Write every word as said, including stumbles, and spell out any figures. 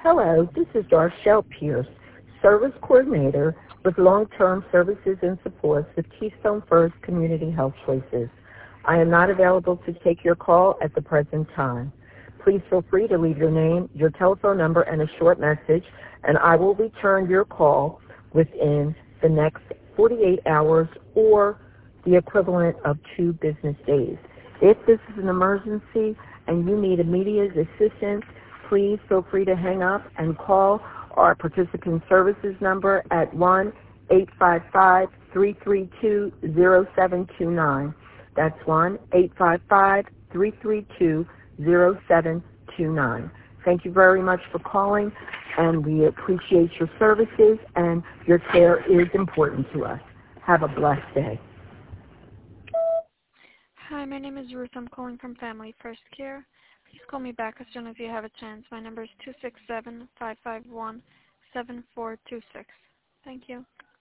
Hello, this is Darshelle Pierce, Service Coordinator with Long-Term Services and Supports with Keystone First Community Health Choices. I am not available to take your call at the present time. Please feel free to leave your name, your telephone number, and a short message, and I will return your call within the next forty-eight hours or the equivalent of two business days. If this is an emergency and you need immediate assistance, please feel free to hang up and call our participant services number at one eight five five, three three two, zero seven two nine. That's one eight five five, three three two, zero seven two nine. Thank you very much for calling, and we appreciate your services, and your care is important to us. Have a blessed day. Hi, my name is Ruth. I'm calling from Family First Care. Please call me back as soon as you have a chance. My number is two six seven, five five one, seven four two six. Thank you.